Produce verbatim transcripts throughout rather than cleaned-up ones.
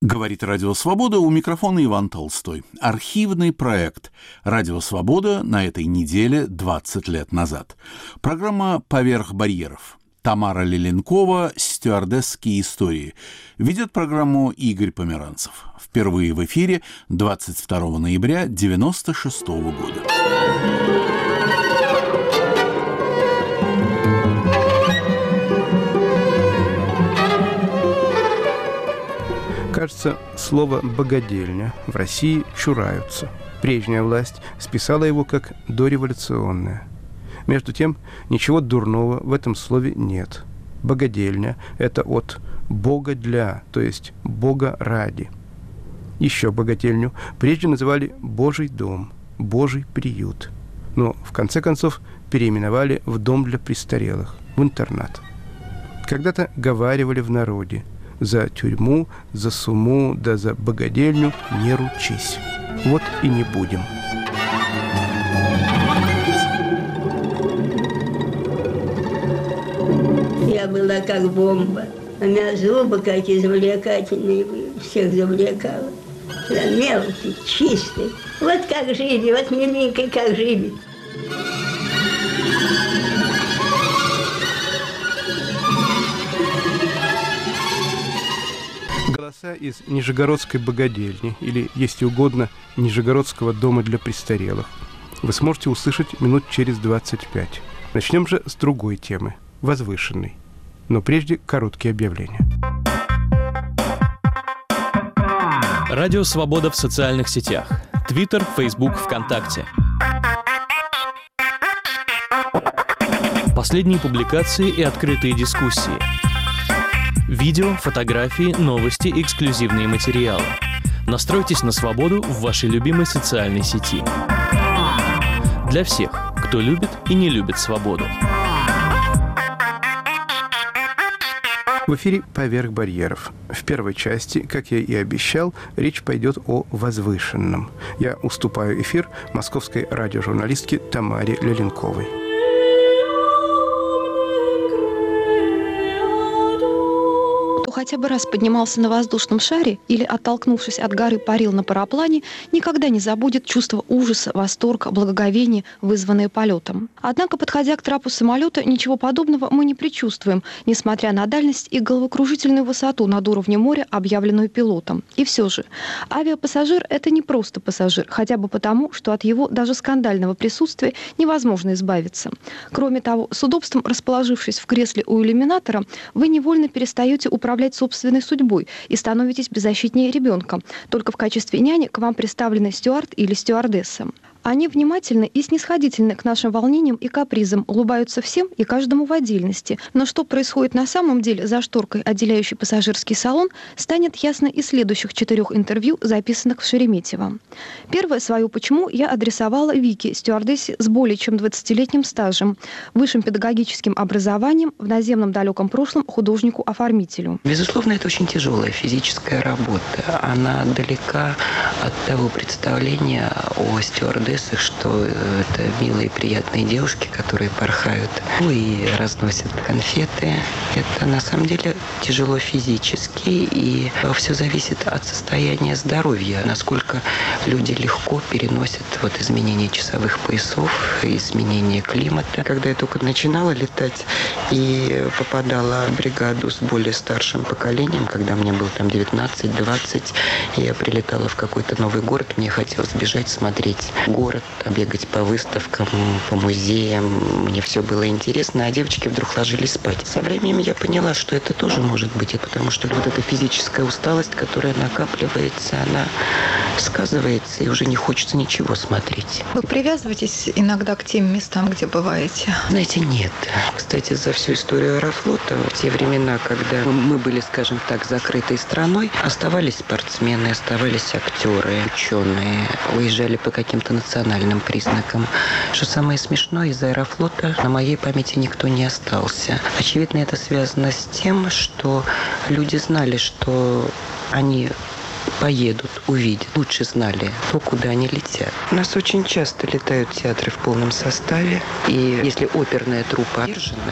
Говорит Радио Свобода, у микрофона Иван Толстой. Архивный проект «Радио Свобода» на этой неделе двадцать лет назад. Программа «Поверх барьеров». Тамара Леленкова «Стюардесские истории». Ведет программу Игорь Померанцев. Впервые в эфире двадцать второго ноября девяносто шестого года. Кажется, слово «богадельня» в России чураются. Прежняя власть списала его как дореволюционное. Между тем, ничего дурного в этом слове нет. Богадельня – это от «бога для», то есть «бога ради». Еще богадельню прежде называли «божий дом», «божий приют». Но, в конце концов, переименовали в «дом для престарелых», в интернат. Когда-то говаривали в народе: за тюрьму, за сумму, да за богадельню не ручись. Вот и не будем. Я была как бомба. У меня зубы какие завлекательные, всех завлекала. Мелкий, чистый. Вот как жили, вот миленький, как жили. Голоса из Нижегородской богадельни, или, если угодно, Нижегородского дома для престарелых, вы сможете услышать минут через двадцать пять. Начнем же с другой темы, возвышенной. Но прежде короткие объявления. Радио «Свобода» в социальных сетях. Твиттер, Фейсбук, ВКонтакте. Последние публикации и открытые дискуссии. Видео, фотографии, новости, эксклюзивные материалы. Настройтесь на свободу в вашей любимой социальной сети. Для всех, кто любит и не любит свободу. В эфире «Поверх барьеров». В первой части, как я и обещал, речь пойдет о возвышенном. Я уступаю эфир московской радиожурналистке Тамаре Леленковой. Хотя бы раз поднимался на воздушном шаре или, оттолкнувшись от горы, парил на параплане, никогда не забудет чувство ужаса, восторга, благоговения, вызванное полетом. Однако, подходя к трапу самолета, ничего подобного мы не предчувствуем, несмотря на дальность и головокружительную высоту над уровнем моря, объявленную пилотом. И все же, авиапассажир – это не просто пассажир, хотя бы потому, что от его даже скандального присутствия невозможно избавиться. Кроме того, с удобством расположившись в кресле у иллюминатора, вы невольно перестаете управлять собственной судьбой и становитесь беззащитнее ребенка. Только в качестве няни к вам представлены стюард или стюардесса. Они внимательны и снисходительны к нашим волнениям и капризам, улыбаются всем и каждому в отдельности. Но что происходит на самом деле за шторкой, отделяющей пассажирский салон, станет ясно из следующих четырех интервью, записанных в Шереметьево. Первое свое «почему» я адресовала Вике, стюардессе с более чем двадцатилетним стажем, высшим педагогическим образованием, в наземном далеком прошлом художнику-оформителю. Безусловно, это очень тяжелая физическая работа. Она далека от того представления о стюардессе, что это милые, приятные девушки, которые порхают и разносят конфеты. Это на самом деле тяжело физически, и все зависит от состояния здоровья, насколько люди легко переносят вот изменения часовых поясов, изменения климата. Когда я только начинала летать и попадала в бригаду с более старшим поколением, когда мне было там девятнадцать-двадцать, я прилетала в какой-то новый город, мне хотелось бежать, смотреть город, бегать по выставкам, по музеям. Мне все было интересно, а девочки вдруг ложились спать. Со временем я поняла, что это тоже может быть, и потому что вот эта физическая усталость, которая накапливается, она сказывается, и уже не хочется ничего смотреть. Вы привязываетесь иногда к тем местам, где бываете? Знаете, нет. Кстати, за всю историю Аэрофлота, в те времена, когда мы были, скажем так, закрытой страной, оставались спортсмены, оставались актеры, ученые, уезжали по каким-то национальным признакам. Что самое смешное, из Аэрофлота на моей памяти никто не остался. Очевидно, это связано с тем, что люди знали, что они поедут, увидят, лучше знали то, куда они летят. У нас очень часто летают театры в полном составе, и если оперная труппа держанная,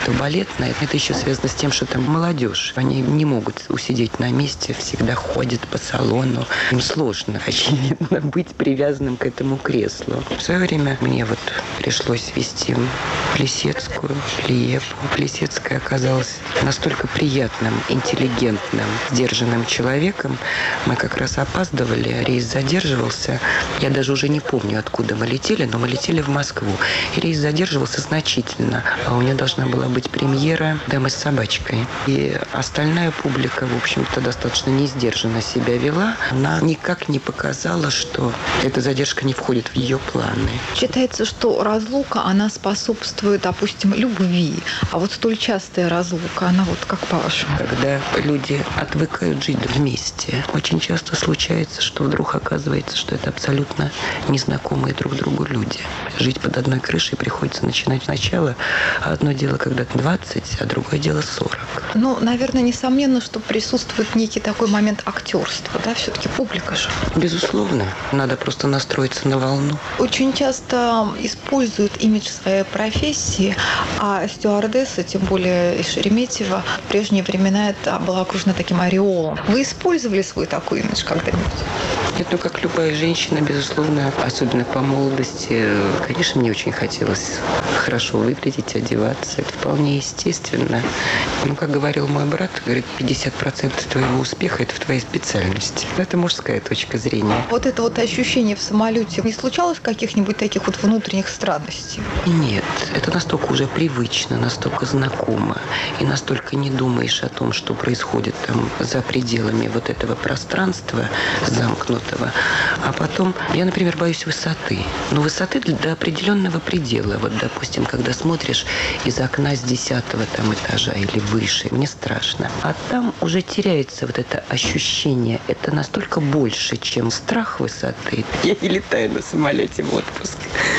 балетная. Это еще связано с тем, что там молодежь. Они не могут усидеть на месте, всегда ходят по салону. Им сложно, очевидно, быть привязанным к этому креслу. В свое время мне вот пришлось вести Плисецкую, Лиепу. Плисецкая оказалась настолько приятным, интеллигентным, сдержанным человеком. Мы как раз опаздывали, рейс задерживался. Я даже уже не помню, откуда мы летели, но мы летели в Москву. И рейс задерживался значительно. А у нее должна была быть премьера «Дамы с собачкой». И остальная публика, в общем-то, достаточно несдержанно себя вела. Она никак не показала, что эта задержка не входит в ее планы. Считается, что разлука, она способствует, допустим, любви. А вот столь частая разлука, она вот как по-вашему? Когда люди отвыкают жить вместе, очень часто случается, что вдруг оказывается, что это абсолютно незнакомые друг другу люди. Жить под одной крышей приходится начинать сначала. Одно дело, когда двадцать, а другое дело сорок. Ну, наверное, несомненно, что присутствует некий такой момент актерства, да, все-таки публика же. Безусловно. Надо просто настроиться на волну. Очень часто используют имидж своей профессии, а стюардесса, тем более из Шереметьево, в прежние времена это была окружена таким ореолом. Вы использовали свой такой имидж когда-нибудь? Нет, ну, как любая женщина, безусловно, особенно по молодости, конечно, мне очень хотелось хорошо выглядеть, одеваться. Это вполне естественно. Ну, как говорил мой брат, говорит, пятьдесят процентов твоего успеха – это в твоей специальности. Это мужская точка зрения. Вот это вот ощущение в самолете, не случалось каких-нибудь таких вот внутренних странностей? Нет, это настолько уже привычно, настолько знакомо. И настолько не думаешь о том, что происходит там за пределами вот этого пространства замкнутого. А потом, я, например, боюсь высоты. Но высоты до определенного предела. Вот, допустим, когда смотришь из окна с десятого там этажа или выше, мне страшно. А там уже теряется вот это ощущение. Это настолько больше, чем страх высоты. Я не летаю на самолете в отпуск.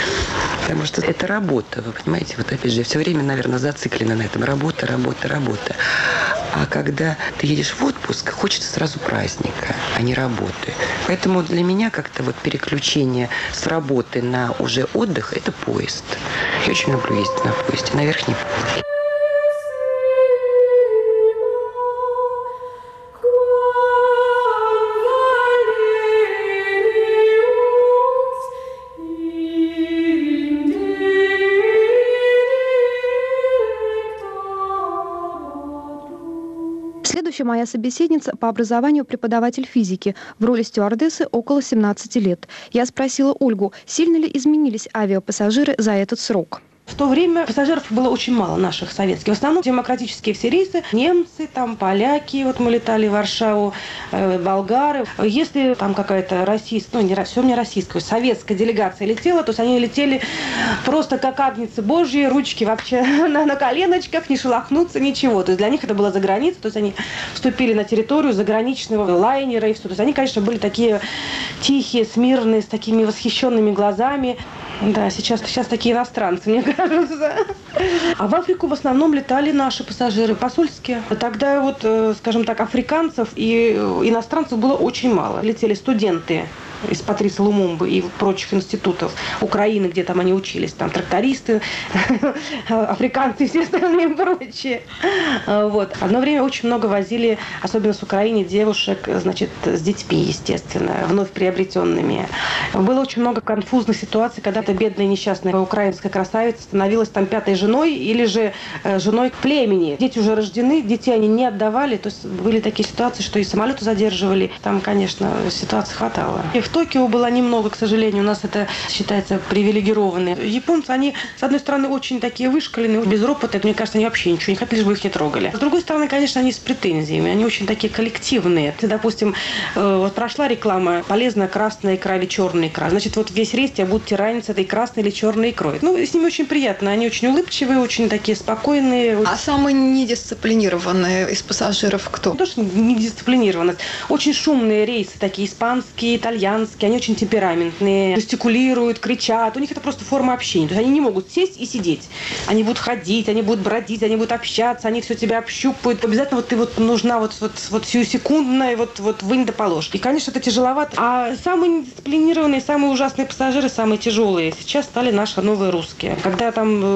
Потому что это работа, вы понимаете? Вот опять же, я все время, наверное, зациклена на этом. Работа, работа, работа. А когда ты едешь в отпуск, хочется сразу праздника, а не работы. Поэтому для меня как-то вот переключение с работы на уже отдых – это поезд. Я очень люблю ездить на поезде, на верхней полке. Следующая моя собеседница по образованию преподаватель физики, в роли стюардессы около семнадцати лет. Я спросила Ольгу, сильно ли изменились авиапассажиры за этот срок. В то время пассажиров было очень мало наших советских. В основном демократические все рейсы. Немцы, там поляки, вот мы летали в Варшаву, э, болгары. Если там какая-то российская, ну не все не российская, советская делегация летела, то есть они летели просто как агнцы божьи, ручки вообще на, на коленочках, не шелохнуться, ничего. То есть для них это было за границей, то есть они вступили на территорию заграничного лайнера и все. То есть они, конечно, были такие тихие, смирные, с такими восхищенными глазами. Да, сейчас, сейчас такие иностранцы, мне кажется. А в Африку в основном летали наши пассажиры, посольские. Тогда вот, скажем так, африканцев и иностранцев было очень мало. Летели студенты из Патриса Лумумбы и прочих институтов Украины, где там они учились, там трактористы, африканцы и все остальные прочие. Вот. Одно время очень много возили, особенно с Украины, девушек, значит, с детьми, естественно, вновь приобретенными. Было очень много конфузных ситуаций, когда эта бедная несчастная украинская красавица становилась там пятой женой или же женой племени. Дети уже рождены, детей они не отдавали, то есть были такие ситуации, что и самолеты задерживали. Там, конечно, ситуаций хватало. И в Токио было немного, к сожалению, у нас это считается привилегированные. Японцы, они, с одной стороны, очень такие вышкаленные, без ропота. Мне кажется, они вообще ничего не хотели, лишь бы их не трогали. С другой стороны, конечно, они с претензиями. Они очень такие коллективные. Допустим, вот прошла реклама «Полезная красная икра или черная икра». Значит, вот весь рейс тебя будут тиранить с этой красной или черной икрой. Ну, с ними очень приятно. Они очень улыбчивые, очень такие спокойные. А самые недисциплинированные из пассажиров кто? Не то, что недисциплинированность. Очень шумные рейсы, такие испанские, итальянские. Они очень темпераментные, жестикулируют, кричат. У них это просто форма общения. То есть они не могут сесть и сидеть. Они будут ходить, они будут бродить, они будут общаться, они все тебя общупают. Обязательно вот ты вот нужна вот, вот, вот сиюсекундная, вот, вот вынь да положь. И, конечно, это тяжеловато. А самые недисциплинированные, самые ужасные пассажиры, самые тяжелые, сейчас стали наши новые русские. Когда там человек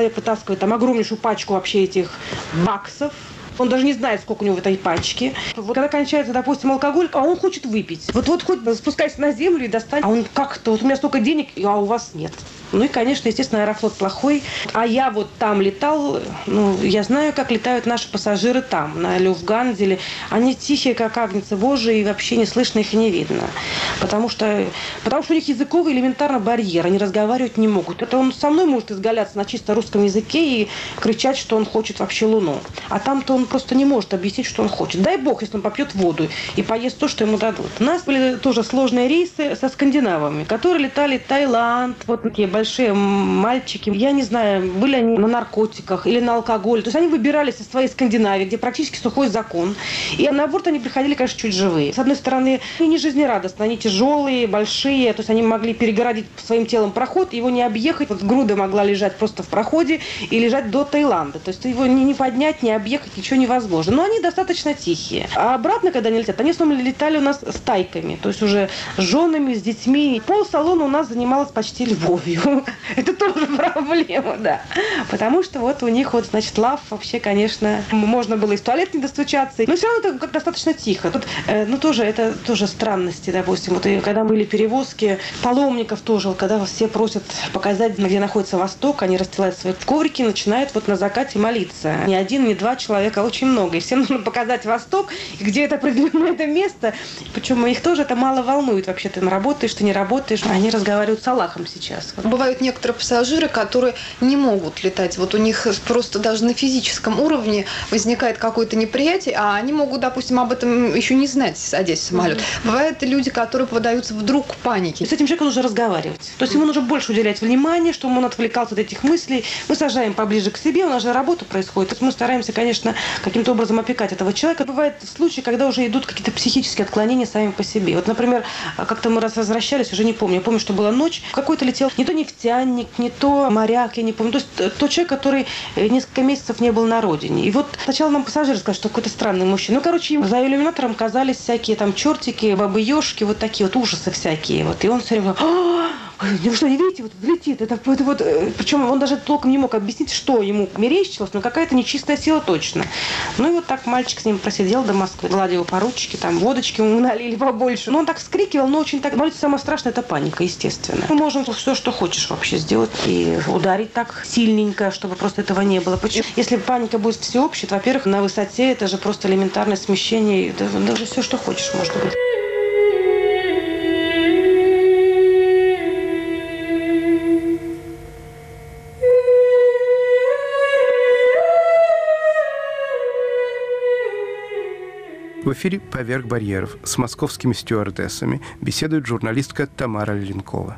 человек вытаскивает там огромнейшую пачку вообще этих баксов. Он даже не знает, сколько у него в этой пачке. Вот когда кончается, допустим, алкоголь, а он хочет выпить. Вот-вот хоть спускайся на землю и достань. А он как-то, вот у меня столько денег, а у вас нет. Ну и, конечно, естественно, Аэрофлот плохой. А я вот там летал, ну, я знаю, как летают наши пассажиры там, на Люфтганзе. Они тихие, как агнцы Божии, и вообще не слышно их и не видно. Потому что, потому что у них языковый элементарно барьер, они разговаривать не могут. Это он со мной может изгаляться на чисто русском языке и кричать, что он хочет вообще Луну. А там-то он просто не может объяснить, что он хочет. Дай бог, если он попьет воду и поест то, что ему дадут. У нас были тоже сложные рейсы со скандинавами, которые летали в Таиланд, вот такие большие мальчики. Я не знаю, были они на наркотиках или на алкоголе. То есть они выбирались из своей Скандинавии, где практически сухой закон. И на борт они приходили, конечно, чуть живые. С одной стороны, они не жизнерадостные, они тяжелые, большие. То есть они могли перегородить своим телом проход, его не объехать. Вот груда могла лежать просто в проходе и лежать до Таиланда. То есть его не поднять, не объехать, ничего невозможно. Но они достаточно тихие. А обратно, когда они летят, они снова летали у нас с тайками. То есть уже с женами, с детьми. Пол салона у нас занималась почти любовью. Это тоже проблема, да. Потому что вот у них вот, значит, лав вообще, конечно, можно было и в туалет не достучаться. Но все равно это как достаточно тихо. Тут, э, ну, тоже, это тоже странности, допустим. Вот и когда были перевозки паломников тоже, вот, когда все просят показать, где находится Восток, они расстилают свои коврики и начинают вот на закате молиться. Не один, не два человека, а очень много. И всем нужно показать Восток, и где это определенное это место. Причем их тоже это мало волнует. Вообще ты работаешь, ты не работаешь. Они разговаривают с Аллахом сейчас. Вот. Бывают некоторые пассажиры, которые не могут летать. Вот у них просто даже на физическом уровне возникает какое-то неприятие, а они могут, допустим, об этом еще не знать, садясь в самолет. Mm-hmm. Бывают люди, которые поддаются вдруг панике. С этим человеком нужно разговаривать. То есть ему нужно больше уделять внимание, чтобы он отвлекался от этих мыслей. Мы сажаем поближе к себе, у нас же работа происходит. То есть мы стараемся, конечно, каким-то образом опекать этого человека. Бывают случаи, когда уже идут какие-то психические отклонения сами по себе. Вот, например, как-то мы раз возвращались, уже не помню. Я помню, что была ночь, какой-то летел не то нефтяник, не то моряк, я не помню. То есть тот человек, который несколько месяцев не был на родине. И вот сначала нам пассажиры сказали, что какой-то странный мужчина. Ну, короче, им за иллюминатором казались всякие там чертики, бабы-ешки, вот такие вот ужасы всякие. Вот. И он все время говорил: вы что, не видите, вот летит. Это, это вот, причем он даже толком не мог объяснить, что ему мерещилось, но какая-то нечистая сила точно. Ну и вот так мальчик с ним просидел до Москвы, гладил по ручке, там водочки ему налили побольше. Но он так вскрикивал, но очень так... Молиться самое страшное – это паника, естественно. Мы можем все, что хочешь вообще сделать, и ударить так сильненько, чтобы просто этого не было. Почему? Если паника будет всеобщей, то, во-первых, на высоте это же просто элементарное смещение, даже все, что хочешь, может быть. В эфире «Поверх барьеров» с московскими стюардессами беседует журналистка Тамара Лиленкова.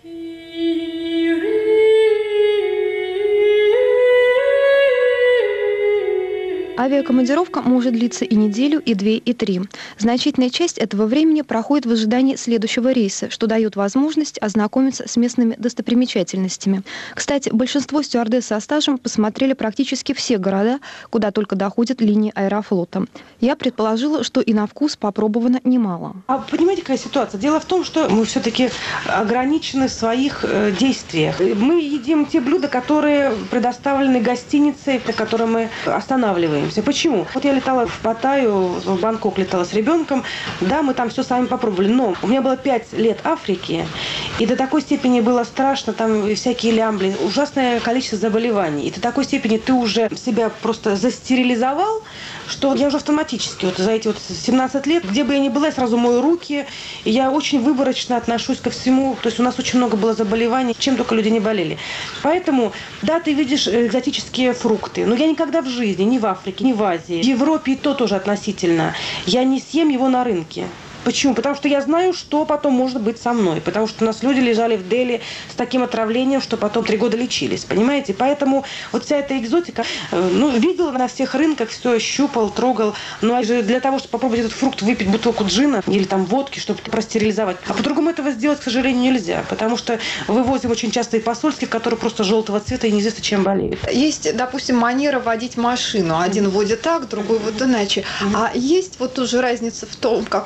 Авиакомандировка может длиться и неделю, и две, и три. Значительная часть этого времени проходит в ожидании следующего рейса, что дает возможность ознакомиться с местными достопримечательностями. Кстати, большинство стюардесс со стажем посмотрели практически все города, куда только доходят линии Аэрофлота. Я предположила, что и на вкус попробовано немало. А понимаете, какая ситуация? Дело в том, что мы все-таки ограничены в своих э, действиях. Мы едим те блюда, которые предоставлены гостиницей, на которой мы останавливаемся. Почему? Вот я летала в Паттайю, в Бангкок летала с ребенком. Да, мы там все сами попробовали. Но у меня было пять лет Африки, и до такой степени было страшно, там всякие лямбли, ужасное количество заболеваний. И до такой степени ты уже себя просто застерилизовал, что я уже автоматически вот за эти вот семнадцать лет, где бы я ни была, я сразу мою руки. И я очень выборочно отношусь ко всему. То есть у нас очень много было заболеваний, чем только люди не болели. Поэтому, да, ты видишь экзотические фрукты, но я никогда в жизни, ни в Африке, ни в Азии, в Европе и то тоже относительно, я не съем его на рынке. Почему? Потому что я знаю, что потом может быть со мной. Потому что у нас люди лежали в Дели с таким отравлением, что потом три года лечились. Понимаете? Поэтому вот вся эта экзотика, ну, видел на всех рынках, все щупал, трогал. Но для того, чтобы попробовать этот фрукт, выпить бутылку джина или там водки, чтобы простерилизовать. А по-другому этого сделать, к сожалению, нельзя. Потому что вывозим очень часто и посольских, которые просто желтого цвета и неизвестно, чем болеют. Есть, допустим, манера водить машину. Один водит так, другой вот иначе. А есть вот тоже разница в том, как водят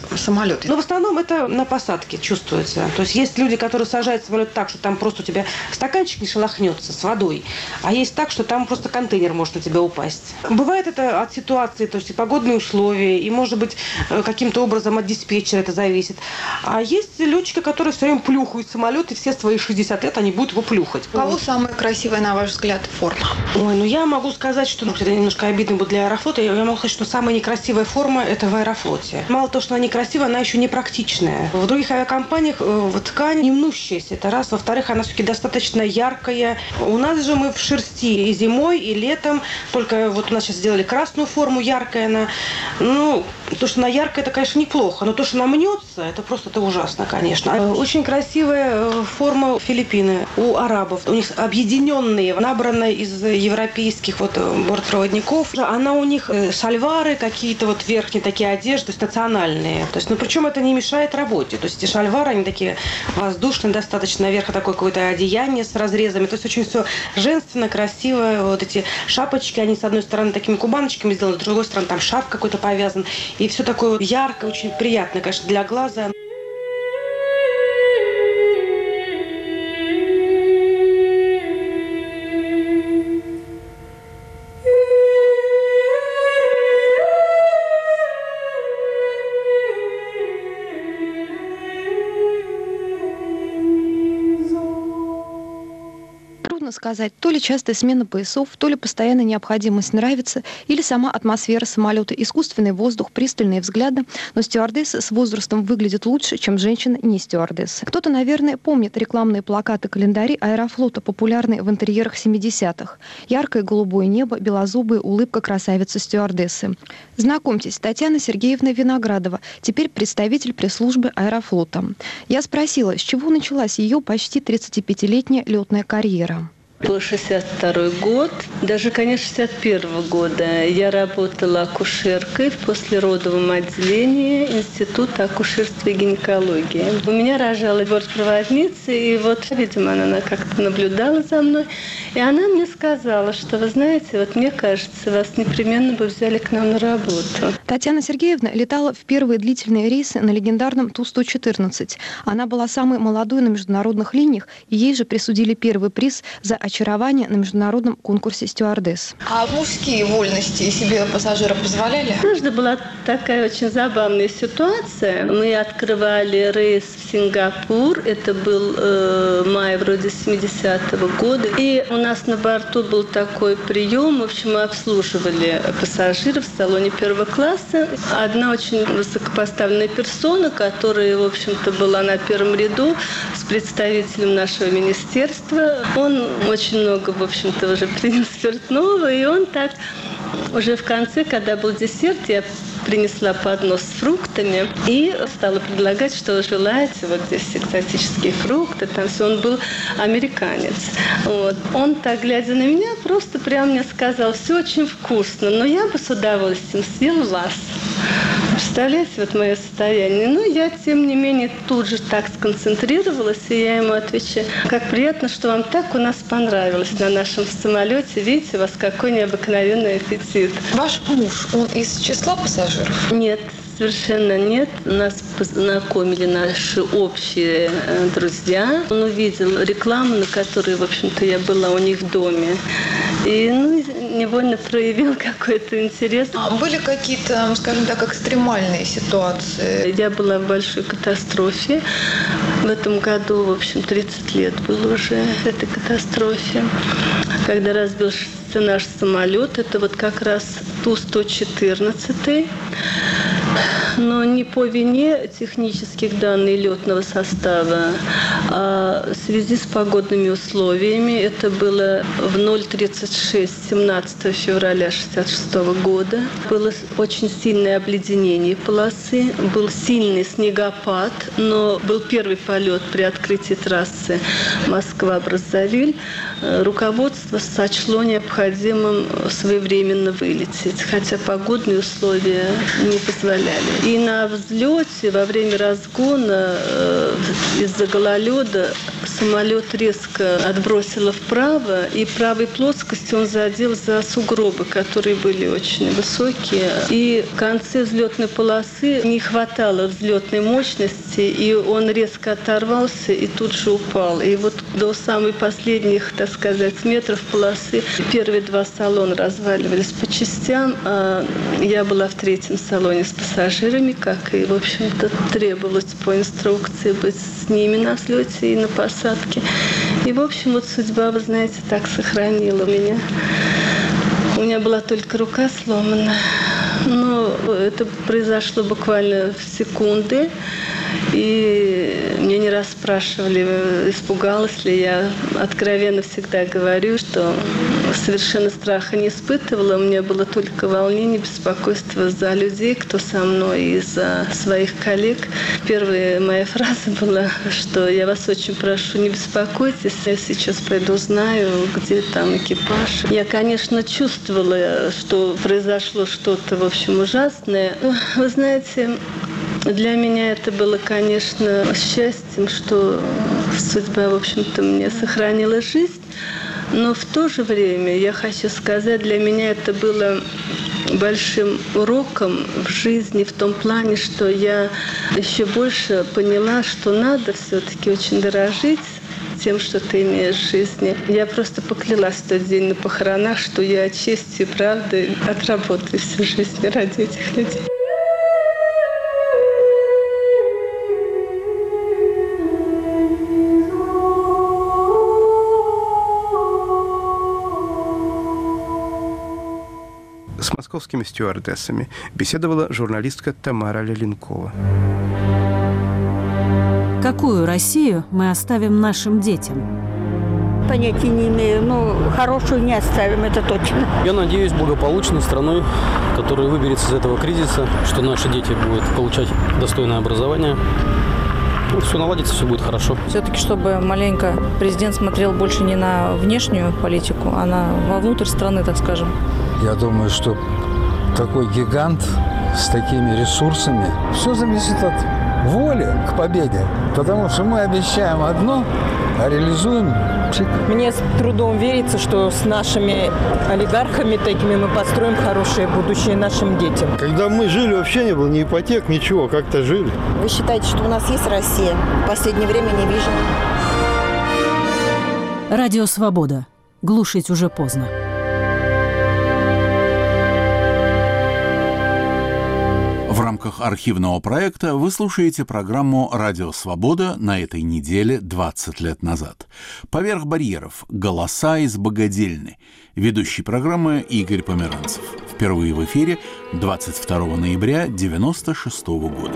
самолет? Но в основном это на посадке чувствуется. То есть есть люди, которые сажают самолет так, что там просто у тебя стаканчик не шелохнется с водой, а есть так, что там просто контейнер может на тебя упасть. Бывает это от ситуации, то есть и погодные условия, и, может быть, каким-то образом от диспетчера это зависит. А есть летчики, которые все время плюхают самолет, и все свои шестьдесят лет они будут его плюхать. У кого самая красивая, на ваш взгляд, форма? Ой, ну я могу сказать, что ну, это немножко обидно будет для Аэрофлота. Я могу сказать, что самая некрасивая форма – это в Аэрофлоте. Мало того, что она некрасивая, она еще не практичная. В других авиакомпаниях э, ткань не мнущаяся. Это раз. Во-вторых, она все-таки достаточно яркая. У нас же мы в шерсти и зимой, и летом. Только вот у нас сейчас сделали красную форму, яркая она. Ну, то, что она яркая, это, конечно, неплохо. Но то, что она мнется, это просто это ужасно, конечно. Очень красивая форма Филиппины у арабов. У них объединенные, набранная из европейских вот бортпроводников. Она у них шальвары какие-то вот верхние такие одежды, то есть национальные. То есть, ну, причем это не мешает работе. То есть эти шальвары, они такие воздушные достаточно, наверх такое какое-то одеяние с разрезами. То есть очень все женственно, красиво. Вот эти шапочки, они с одной стороны такими кубаночками сделаны, с другой стороны там шарф какой-то повязан. И все такое яркое, очень приятное, конечно, для глаза. Сказать, то ли частая смена поясов, то ли постоянная необходимость нравится, или сама атмосфера самолета, искусственный воздух, пристальные взгляды, но стюардессы с возрастом выглядят лучше, чем женщины не стюардессы. Кто-то, наверное, помнит рекламные плакаты, календари Аэрофлота, популярные в интерьерах семидесятых. Яркое голубое небо, белозубая улыбка красавицы-стюардессы. Знакомьтесь, Татьяна Сергеевна Виноградова, теперь представитель пресс-службы Аэрофлота. Я спросила, с чего началась ее почти тридцатипятилетняя летная карьера. Был шестьдесят второй год, даже, конечно, шестьдесят первого года. Я работала акушеркой в послеродовом отделении Института акушерства и гинекологии. У меня рожала бортпроводница, и вот, видимо, она как-то наблюдала за мной. И она мне сказала, что, вы знаете, вот мне кажется, вас непременно бы взяли к нам на работу. Татьяна Сергеевна летала в первые длительные рейсы на легендарном Ту сто четырнадцать. Она была самой молодой на международных линиях, и ей же присудили первый приз за очарование на международном конкурсе стюардесс. А мужские вольности себе пассажиры позволяли? Однажды была такая очень забавная ситуация. Мы открывали рейс в Сингапур. Это был э, май вроде семидесятого года. И у нас на борту был такой прием. В общем, мы обслуживали пассажиров в салоне первого класса. Одна очень высокопоставленная персона, которая, в общем-то, была на первом ряду с представителем нашего министерства. Он очень много, в общем-то, уже принял спиртного, и он так уже в конце, когда был десерт, я принесла поднос с фруктами и стала предлагать, что вы желаете, вот здесь экзотические фрукты, там все. Он был американец. Вот. Он, так глядя на меня, просто прямо мне сказал: все очень вкусно, но я бы с удовольствием съел вас. Представляете, вот мое состояние. Но я, тем не менее, тут же так сконцентрировалась, и я ему отвечаю: как приятно, что вам так у нас понравилось на нашем самолете. Видите, у вас какой необыкновенный аппетит. Ваш муж, он из числа пассажиров? Нет, совершенно нет. Нас познакомили наши общие друзья. Он увидел рекламу, на которой, в общем-то, я была у них в доме. И, ну, невольно проявил какой-то интерес. А были какие-то, скажем так, экстремальные ситуации? Я была в большой катастрофе. В этом году, в общем, тридцать лет было уже этой катастрофе. Когда разбился наш самолет, это вот как раз Ту сто четырнадцать. Но не по вине технических данных летного состава, а в связи с погодными условиями. Это было в ноль тридцать шесть семнадцатого февраля шестьдесят шестого года. Было очень сильное обледенение полосы, был сильный снегопад, но был первый полет при открытии трассы Москва-Браззавиль. Руководство сочло необходимым своевременно вылететь, хотя погодные условия не позволяли. И на взлете во время разгона э, из-за гололеда самолет резко отбросило вправо, и правой плоскостью он задел за сугробы, которые были очень высокие. И в конце взлетной полосы не хватало взлетной мощности, и он резко оторвался и тут же упал. И вот до самых последних, так сказать, метров полосы первые два салона разваливались по частям, а я была в третьем салоне с пассажирами, как и, в общем-то, требовалось по инструкции быть с ними на взлете и на посадке. И, в общем, вот судьба, вы знаете, так сохранила меня. У меня была только рука сломана. Но это произошло буквально в секунды. И меня не раз спрашивали, испугалась ли я. Откровенно всегда говорю, что совершенно страха не испытывала. У меня было только волнение, беспокойство за людей, кто со мной, и за своих коллег. Первая моя фраза была, что я вас очень прошу, не беспокойтесь. Я сейчас пойду узнаю, где там экипаж. Я, конечно, чувствовала, что произошло что-то, в общем, ужасное. Вы знаете, для меня это было, конечно, счастьем, что судьба, в общем-то, мне сохранила жизнь. Но в то же время, я хочу сказать, для меня это было большим уроком в жизни в том плане, что я еще больше поняла, что надо все-таки очень дорожить тем, что ты имеешь в жизни. Я просто поклялась в тот день на похоронах, что я честью и правдой отработаю всю жизнь ради этих людей. С московскими стюардессами беседовала журналистка Тамара Леленкова. Какую Россию мы оставим нашим детям? Понятия не имею, но хорошую не оставим, это точно. Я надеюсь, благополучной страной, которая выберется из этого кризиса, что наши дети будут получать достойное образование. Ну, все наладится, все будет хорошо. Все-таки, чтобы маленько президент смотрел больше не на внешнюю политику, а на вовнутрь страны, так скажем. Я думаю, что такой гигант с такими ресурсами, все зависит от воли к победе. Потому что мы обещаем одно, а реализуем чик. Мне с трудом верится, что с нашими олигархами такими мы построим хорошее будущее нашим детям. Когда мы жили, вообще не было ни ипотек, ничего, как-то жили. Вы считаете, что у нас есть Россия? В последнее время не вижу. Радио «Свобода». Глушить уже поздно. В рамках архивного проекта вы слушаете программу «Радио Свобода» на этой неделе двадцать лет назад. «Поверх барьеров. Голоса из богадельни». Ведущий программы Игорь Померанцев. Впервые в эфире двадцать второго ноября девяносто шестого года.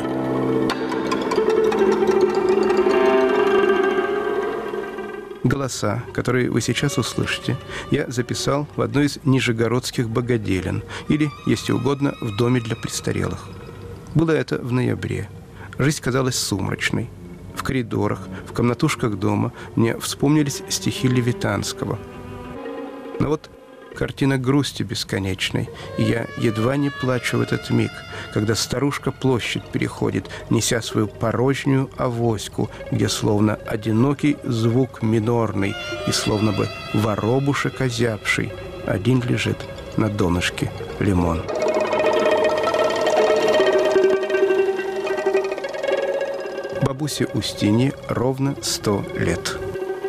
Голоса, которые вы сейчас услышите, я записал в одной из нижегородских богоделен, или, если угодно, в доме для престарелых. Было это в ноябре. Жизнь казалась сумрачной. В коридорах, в комнатушках дома мне вспомнились стихи Левитанского. Но вот картина грусти бесконечной, и я едва не плачу в этот миг, когда старушка площадь переходит, неся свою порожнюю авоську, где словно одинокий звук минорный и словно бы воробушек озябший один лежит на донышке лимон. Бабусе Устинье ровно сто лет.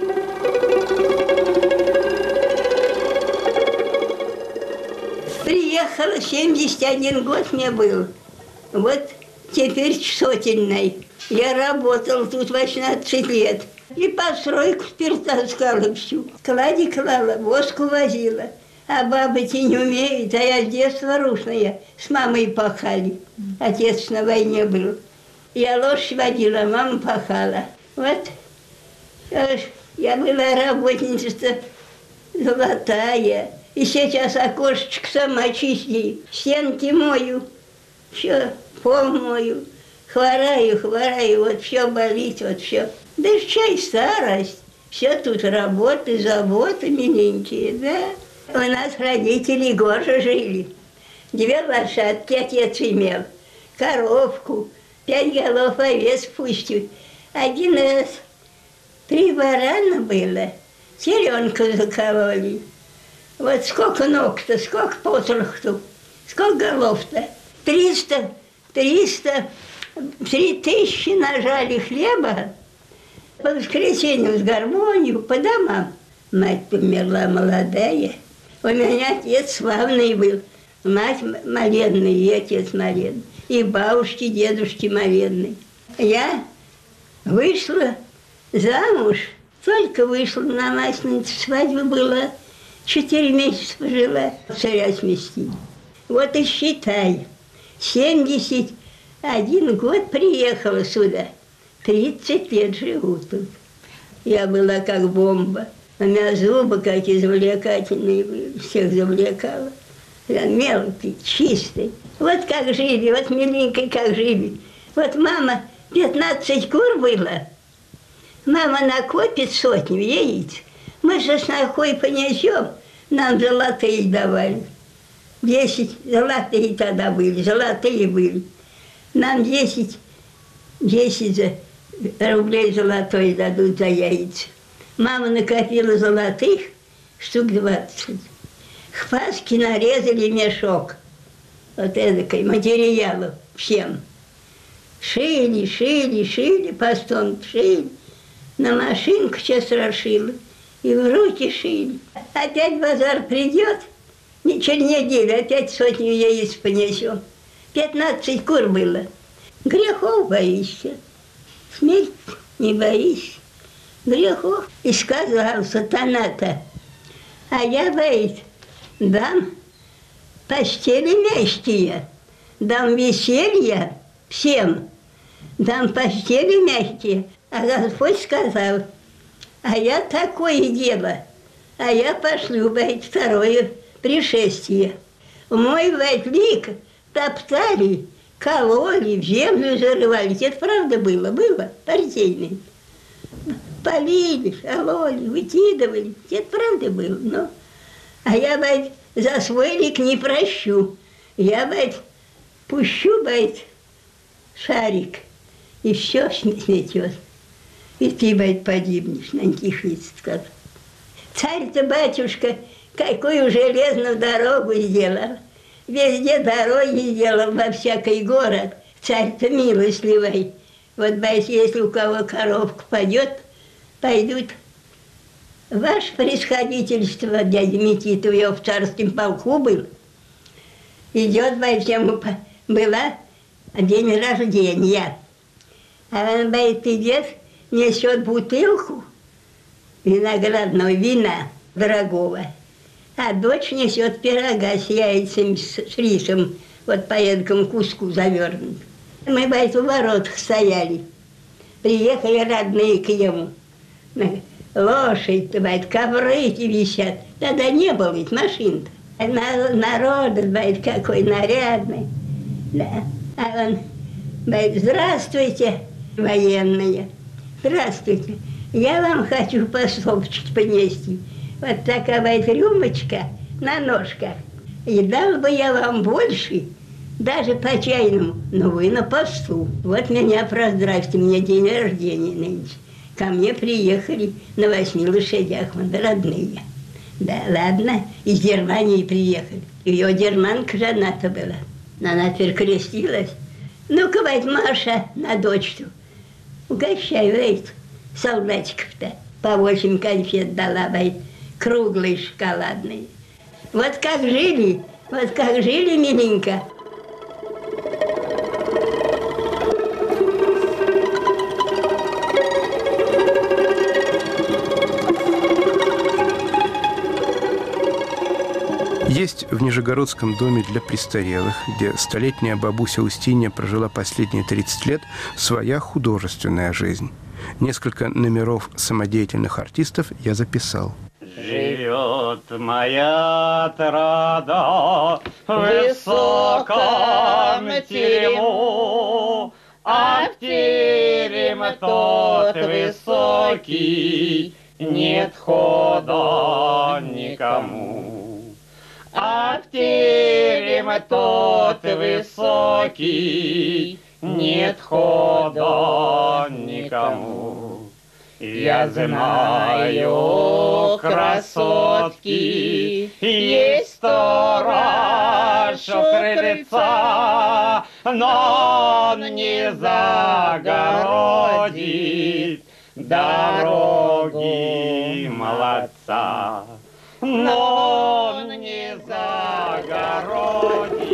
Приехала, семьдесят один год мне был. Вот теперь сотенной. Я работал тут восемнадцать лет. И постройку таскала всю. Клади клала, воску возила. А бабы-то не умеют, а я с детства русная. С мамой пахали. Отец на войне был. Я лошадь водила, мама пахала. Вот. Я была работница золотая. И сейчас окошечко сама чисти. Стенки мою. Все, пол мою. Хвораю, хвораю, вот все болит, вот все. Да чай старость. Все тут работы, заботы миленькие, да. У нас родители гоже жили. Две лошадки отец имел. Коровку. Пять голов овец пустил. Один раз Три барана было, теленка закололи. Вот сколько ног-то, сколько потрох-то, сколько голов-то. Триста, триста, три тысячи нажали хлеба. По воскресенью с гармонию, по домам. Мать померла молодая. У меня отец славный был. Мать молебная и отец молебный. И бабушки, дедушки молебные. Я вышла замуж. Только вышла на Масленицу. Свадьба была. Четыре месяца пожила. Царя сместили. Вот и считай. семьдесят один год приехала сюда. тридцать лет живу тут. Я была как бомба. У меня зубы как извлекательные были. Всех завлекала. Я мелкий, чистый. Вот как жили, вот миленькой как жили. Вот мама, пятнадцать кур было. Мама накопит сотню яиц. Мы со снохой понесем, нам золотые давали. Десять золотые тогда были, золотые были. Нам десять, десять рублей золотой дадут за яйца. Мама накопила золотых штук двадцать. К Пасхе нарезали мешок. Вот эдакой материалов всем. Шили, шили, шили, постом шили. На машинку сейчас расшила. И в руки шили. Опять базар придет, не через неделю, опять сотню яиц понесем. Пятнадцать кур было. Грехов боишься. Смерть не боишься. Грехов. И сказал сатана-то, а я, говорит, дам постели мягкие, дам веселье всем, дам постели мягкие. А Господь сказал, а я такое дело, а я пошлю, говорит, второе пришествие. Мой, говорит, лик топтали, кололи, в землю зарывали. Это правда было, было, партийное. Полили, кололи, выкидывали. Это правда было, но... А я, говорит, за свой лик не прощу. Я, говорит, пущу, говорит, шарик, и все сметет. И ты, говорит, погибнешь, на антихрист сказал. Царь-то, батюшка, какую железную дорогу сделал. Везде дороги сделал, во всякий город. Царь-то милостливый. Вот, говорит, если у кого коровка падет, пойдут. Ваше происходительство, дядя Мититов, я в царском полку был. Идет, говорит, ему была день рождения. А он, говорит, идет, несет бутылку виноградного вина дорогого, а дочь несет пирога с яйцами, с рисом, вот по эдакому куску завернут. Мы, говорит, у воротах стояли. Приехали родные к нему. Лошадь, говорит, ковры эти висят. Тогда не было ведь машин-то. Народ, говорит, какой нарядный. Да. А он, говорит, здравствуйте, военные. Здравствуйте. Я вам хочу по стопочке понести. Вот такая, говорит, рюмочка на ножках. И дал бы я вам больше, даже по чайному, но вы на посту. Вот меня поздравьте, мне день рождения нынче. Ко мне приехали на восьми лошадях, вот родные. Да, ладно, из Германии приехали. Ее германка жена-то была. Она перекрестилась. Ну-ка, говорит, Маша, на дочку. Угощай, говорит, солдатиков-то. По восемь конфет дала, говорит, круглые шоколадные. Вот как жили, вот как жили, миленько. Есть в Нижегородском доме для престарелых, где столетняя бабуся Устинья прожила последние тридцать лет, своя художественная жизнь. Несколько номеров самодеятельных артистов я записал. Живет моя отрада в высоком терему, а в терем тот высокий нет хода никому. А в терем тот высокий нет хода никому. Я знаю, красотки, есть сторож у крыльца, но он не загородит дороги молодца. Но он не загородит.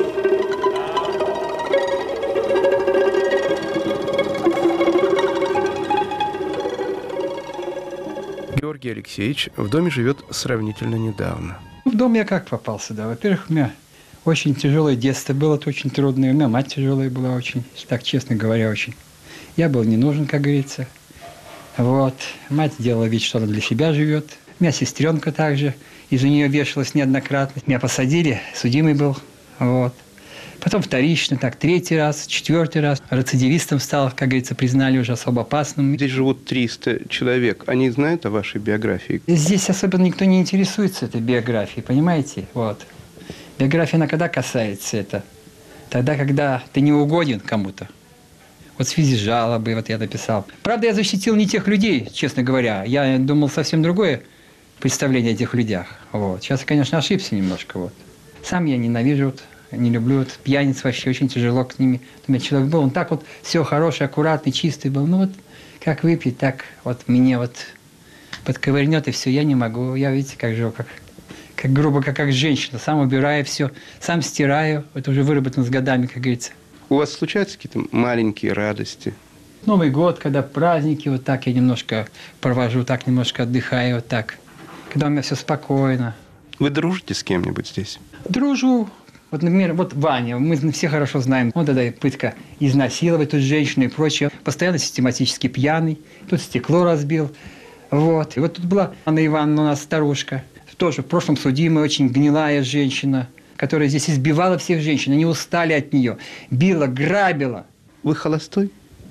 Георгий Алексеевич в доме живет сравнительно недавно. В дом я как попал сюда? Во-первых, у меня очень тяжелое детство было, это очень трудное. У меня мать тяжелая была очень, так честно говоря, очень. Я был не нужен, как говорится. Вот. Мать делала вид, что она для себя живет. У меня сестренка также. Из-за нее вешалась неоднократно. Меня посадили, судимый был. Вот. Потом вторично, так, третий раз, четвертый раз. Рецидивистом стал, как говорится, признали уже особо опасным. Здесь живут триста человек. Они знают о вашей биографии? Здесь особенно никто не интересуется этой биографией, понимаете? Вот. Биография, она когда касается это? Тогда, когда ты не угоден кому-то. Вот в связи с жалобой, вот я написал. Правда, я защитил не тех людей, честно говоря. Я думал совсем другое представление о этих людях. Вот. Сейчас я, конечно, ошибся немножко. Вот. Сам я ненавижу, вот, не люблю вот, пьяниц вообще, очень тяжело к ними. У меня человек был, он так вот все хороший, аккуратный, чистый был. Ну вот, как выпить, так вот мне вот подковырнет и все. Я не могу. Я, видите, как живу, как, как грубо, как, как женщина. Сам убираю все, сам стираю. Это уже выработано с годами, как говорится. У вас случаются какие-то маленькие радости? Новый год, когда праздники, вот так я немножко провожу, так немножко отдыхаю, вот так. Когда у меня все спокойно. Вы дружите с кем-нибудь здесь? Дружу. Вот, например, вот Ваня, мы все хорошо знаем. Он тогда пытка изнасиловать тут женщину и прочее. Постоянно систематически пьяный. Тут стекло разбил. Вот. И вот тут была Анна Ивановна у нас старушка. Тоже в прошлом судимая, очень гнилая женщина, которая здесь избивала всех женщин. Они устали от нее. Била, грабила. Вы холостой?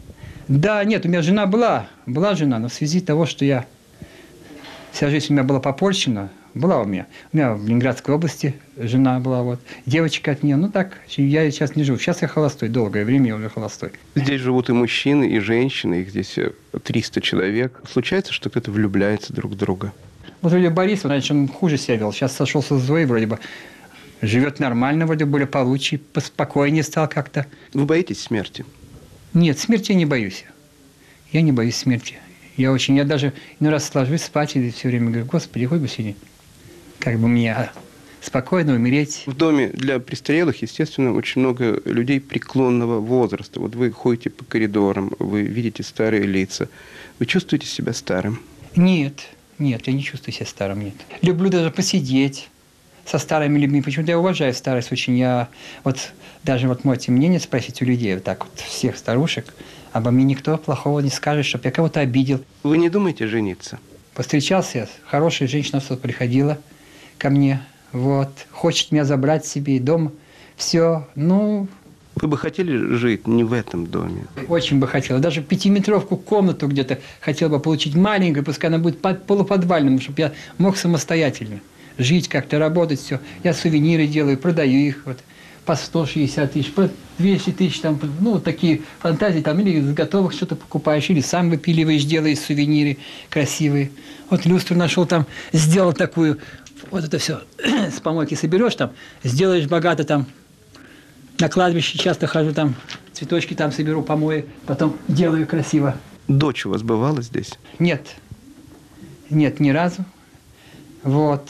Да, нет, у меня жена была. Была жена, но в связи с того, что я... Вся жизнь у меня была попорчена. Была у меня. У меня в Ленинградской области жена была, вот. Девочка от нее. Ну так, я сейчас не живу. Сейчас я холостой. Долгое время я уже холостой. Здесь живут и мужчины, и женщины. Их здесь триста человек. Случается, что кто-то влюбляется друг в друга? Вот вроде Борис, раньше он хуже себя вел. Сейчас сошелся с Зоей вроде бы. Живет нормально, вроде более получше, поспокойнее стал как-то. Вы боитесь смерти? Нет, смерти я не боюсь. Я не боюсь смерти. Я очень, я даже иной раз ложусь спать и все время говорю, Господи, хоть бы сегодня, как бы мне спокойно умереть. В доме для престарелых, естественно, очень много людей преклонного возраста. Вот вы ходите по коридорам, вы видите старые лица. Вы чувствуете себя старым? Нет, нет, я не чувствую себя старым, нет. Люблю даже посидеть со старыми людьми. Почему-то я уважаю старость очень. Я вот даже вот можете мнение спросить у людей, вот так вот, всех старушек, обо мне никто плохого не скажет, чтобы я кого-то обидел. Вы не думаете жениться? Повстречался я, хорошая женщина приходила ко мне, вот, хочет меня забрать себе, и дом, все, ну... Вы бы хотели жить не в этом доме? Очень бы хотела. Даже пятиметровку комнату где-то хотел бы получить маленькую, пускай она будет под полуподвальным, чтобы я мог самостоятельно жить, как-то работать, все. Я сувениры делаю, продаю их, вот, по сто шестьдесят тысяч, по двести тысяч, там, ну, вот такие фантазии, там, или из готовых что-то покупаешь, или сам выпиливаешь, делаешь сувениры красивые. Вот люстру нашел там, сделал такую, вот это все с помойки соберешь там, сделаешь богато там, на кладбище часто хожу там, цветочки там соберу, помою, потом делаю красиво. Дочь у вас бывала здесь? Нет, нет, ни разу. Вот.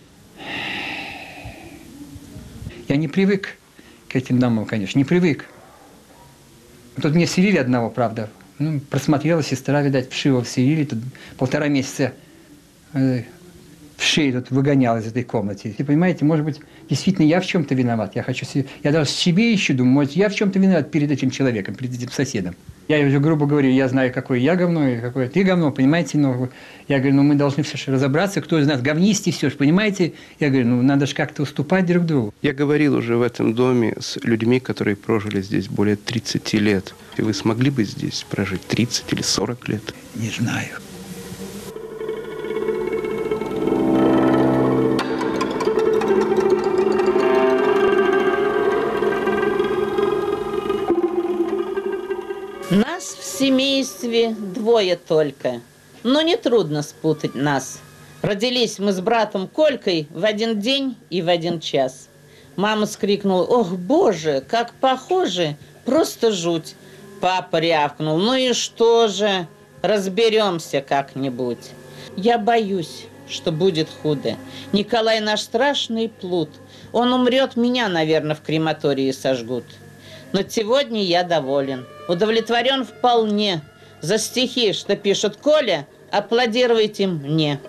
Я не привык к этим домам, конечно, не привык. Тут мне вселили одного, правда. Ну, просмотрела сестра, видать, вшиво вселили. Тут полтора месяца э, вши тут выгонял из этой комнаты. И понимаете, может быть, действительно я в чем-то виноват. Я хочу себе, я даже себе ищу, думаю, может, я в чем-то виноват перед этим человеком, перед этим соседом. Я уже грубо говорю, я знаю, какое я говно и какое ты говно, понимаете? Но я говорю, ну мы должны все же разобраться, кто из нас говнистый, все же, понимаете? Я говорю, ну надо же как-то уступать друг другу. Я говорил уже в этом доме с людьми, которые прожили здесь более тридцати лет. И вы смогли бы здесь прожить тридцать или сорок лет? Не знаю. Нас в семействе двое только. Но нетрудно спутать нас. Родились мы с братом Колькой в один день и в один час. Мама скрикнула: «Ох, Боже, как похожи! Просто жуть!» Папа рявкнул: «Ну и что же? Разберемся как-нибудь». Я боюсь, что будет худо. Николай наш страшный плут. Он умрет, меня, наверное, в крематории сожгут. Но сегодня я доволен. Удовлетворен вполне. За стихи, что пишет Коля, аплодируйте мне.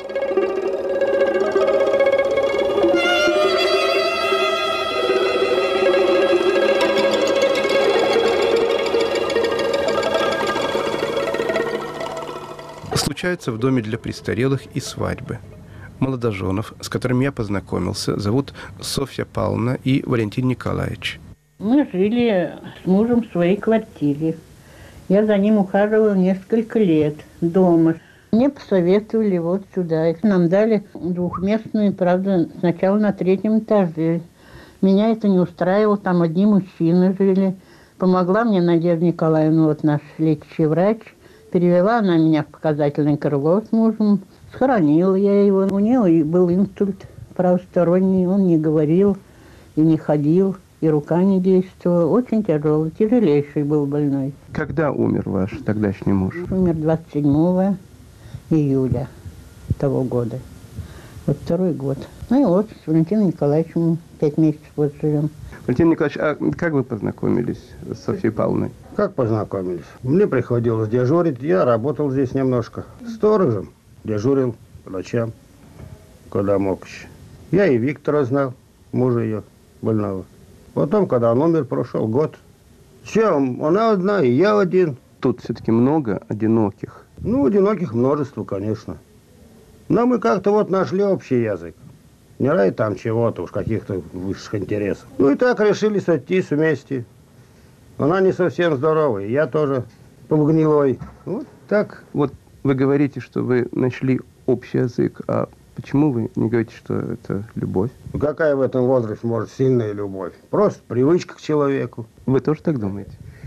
Случаются в доме для престарелых и свадьбы. Молодоженов, с которыми я познакомился, зовут Софья Павловна и Валентин Николаевич. Мы жили с мужем в своей квартире. Я за ним ухаживала несколько лет дома. Мне посоветовали вот сюда. Нам дали двухместную, правда, сначала на третьем этаже. Меня это не устраивало, там одни мужчины жили. Помогла мне Надежда Николаевна, вот наш лечащий врач. Перевела она меня в показательное крыло с мужем. Схоронила я его. У него был инсульт правосторонний. Он не говорил и не ходил, и рука не действовала. Очень тяжелый, тяжелейший был больной. Когда умер ваш тогдашний муж? Умер двадцать седьмого июля того года. Вот второй год. Ну и вот с Валентином Николаевичем пять месяцев вот живем. Валентин Николаевич, а как вы познакомились с Софьей Павловной? Как познакомились? Мне приходилось дежурить, я работал здесь немножко. Сторожем дежурил по ночам, когда мог еще. Я и Виктора знал, мужа ее, больного. Потом, когда он умер, прошел год. Все, она одна, и я один. Тут все-таки много одиноких. Ну, одиноких множество, конечно. Но мы как-то вот нашли общий язык. Не ради там чего-то уж, каких-то высших интересов. Ну и так решили сойтись вместе. Она не совсем здоровая, я тоже полугнилой. Вот так. Вот вы говорите, что вы нашли общий язык, а почему вы не говорите, что это любовь? Ну, какая в этом возрасте может сильная любовь? Просто привычка к человеку. Вы тоже так думаете?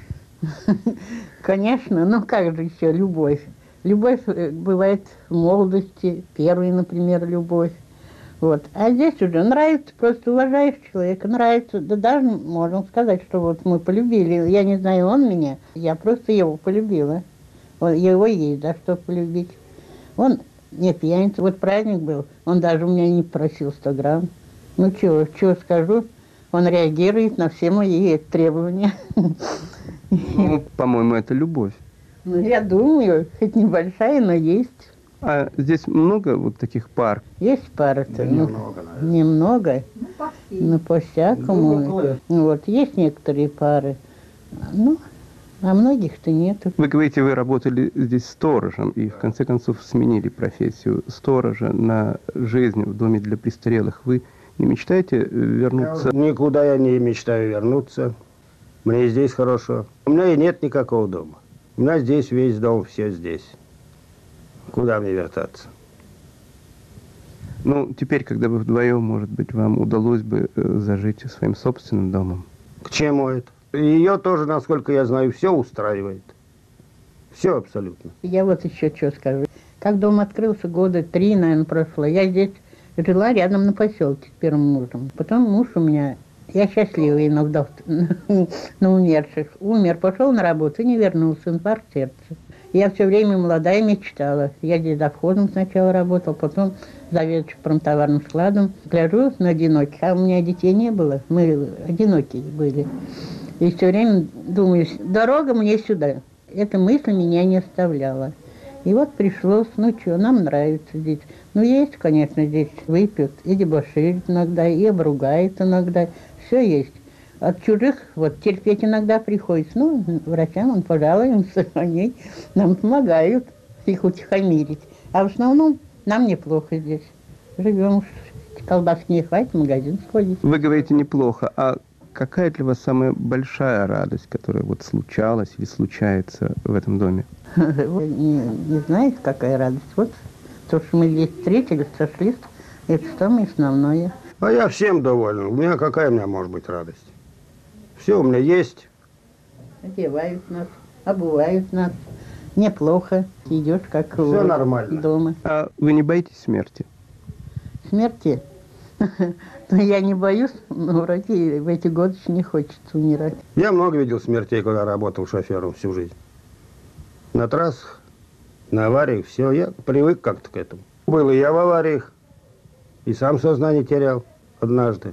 Конечно, ну как же еще любовь? Любовь бывает в молодости, первая, например, любовь. Вот. А здесь уже нравится, просто уважаешь человека, нравится. Да даже можно сказать, что вот мы полюбили. Я не знаю, он меня, я просто его полюбила. Его есть за что полюбить. Он не пьяница, вот праздник был, он даже у меня не просил сто грамм. Ну чего, чего скажу, он реагирует на все мои требования. Ну, по-моему, это любовь. Ну, я думаю, хоть небольшая, но есть. А здесь много вот таких пар? Есть пары-то. Да ну, немного, наверное. Немного. Ну, по-всякому. Ну, вот есть некоторые пары. Ну, а многих-то нету. Вы говорите, вы работали здесь сторожем и в конце концов сменили профессию сторожа на жизнь в доме для престарелых. Вы не мечтаете вернуться? Никуда я не мечтаю вернуться. Мне здесь хорошо. У меня и нет никакого дома. У меня здесь весь дом, все здесь. Куда мне вертаться? Ну, теперь, когда вы вдвоем, может быть, вам удалось бы зажить своим собственным домом. К чему это? Ее тоже, насколько я знаю, все устраивает. Все абсолютно. Я вот еще что скажу. Как дом открылся, года три, наверное, прошло. Я здесь жила рядом на поселке с первым мужем. Потом муж у меня, я счастливая на вдов, на умерших. Умер, пошел на работу и не вернулся, инфаркт сердца. Я все время молодая мечтала. Я здесь завхозом сначала работала, потом заведующим промтоварным складом. Гляжу на одиноких, а у меня детей не было. Мы одинокие были. И все время думаю, дорога мне сюда. Эта мысль меня не оставляла. И вот пришлось, ну что, нам нравится здесь. Ну есть, конечно, здесь выпьют, и дебоширит иногда, и обругает иногда. Все есть. От чужих вот терпеть иногда приходится. Ну, врачам он пожалуемся, они нам помогают их утихомирить. А в основном нам неплохо здесь. Живем, колбаски не хватит, в магазин сходить. Вы говорите неплохо, а какая для вас самая большая радость, которая вот случалась или случается в этом доме? Не, не знаете, какая радость? Вот то, что мы здесь встретились, сошлись, это самое основное. А я всем доволен. У меня какая у меня может быть радость? Все у меня есть. Одевают нас. обувают нас. Неплохо. Идешь как Все нормально. Дома. А вы не боитесь смерти? Смерти? Ну, я не боюсь, но вроде в эти годы еще не хочется умирать. Я много видел смертей, когда работал шофером всю жизнь. На трассах, на авариях, все, я привык как-то к этому. Был и я в авариях, и сам сознание терял однажды.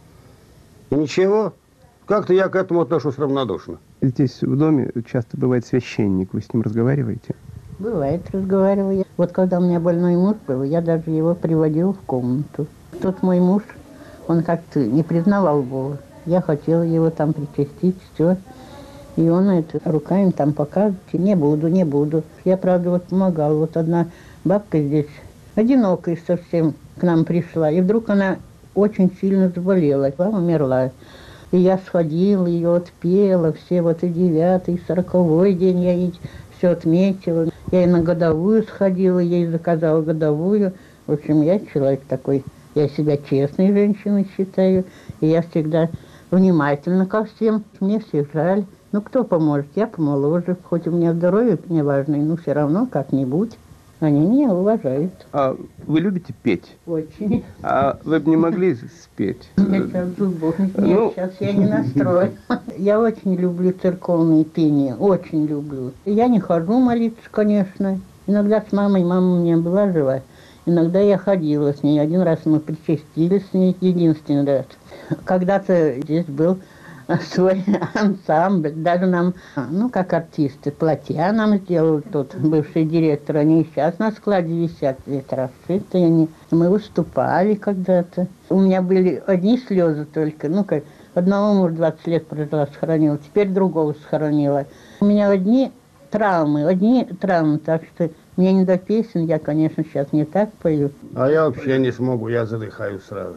И ничего, как-то я к этому отношусь равнодушно. Здесь в доме часто бывает священник, вы с ним разговариваете? Бывает, разговариваю. Вот когда у меня больной муж был, я даже его приводила в комнату. Тот мой муж, он как-то не признавал Бога. Я хотела его там причастить, все. И он это руками там показывает. Не буду, не буду. Я, правда, вот помогала. Вот одна бабка здесь, одинокая совсем, к нам пришла. И вдруг она очень сильно заболела, умерла. И я сходила, ее отпела, все вот и девятый, и сороковой день я ей все отметила. Я и на годовую сходила, ей заказала годовую. В общем, я человек такой, я себя честной женщиной считаю. И я всегда внимательна ко всем. Мне всех жаль. Ну, кто поможет? Я помоложе. Хоть у меня здоровье неважное, но все равно как-нибудь. Они меня уважают. А вы любите петь? Очень. А вы бы не могли спеть? Я сейчас зубов. Нет, Ну. сейчас я не настроена. Я очень люблю церковные пения. Очень люблю. Я не хожу молиться, конечно. Иногда с мамой, мама у меня была жива. Иногда я ходила с ней. Один раз мы причастились с ней, единственный раз. Когда-то здесь был свой ансамбль. Даже нам, ну, как артисты, платья нам сделал тот бывший директор. Они сейчас на складе висят, это расшитые они. Мы выступали когда-то. У меня были одни слезы только. Ну, как одного мужа двадцать лет прожила, сохранила. Теперь другого сохранила. У меня одни травмы, одни травмы. Так что мне не до песен. Я, конечно, сейчас не так пою. А я вообще не смогу, я задыхаюсь сразу.